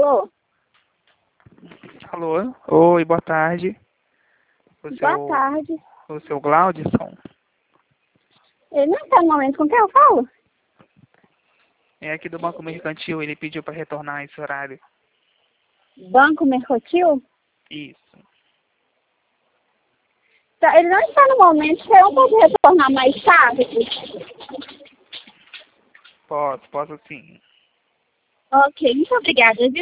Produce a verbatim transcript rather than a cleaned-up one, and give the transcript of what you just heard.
Alô? Alô? Oi, boa tarde. O Boa seu, tarde. o seu Glaudson? Ele não está no momento com quem eu falo? É aqui do Banco Mercantil, ele pediu para retornar esse horário. Banco Mercantil? Isso. Tá, ele não está no momento, você não pode retornar mais tarde? Posso, posso sim. Ok, muito obrigada, viu?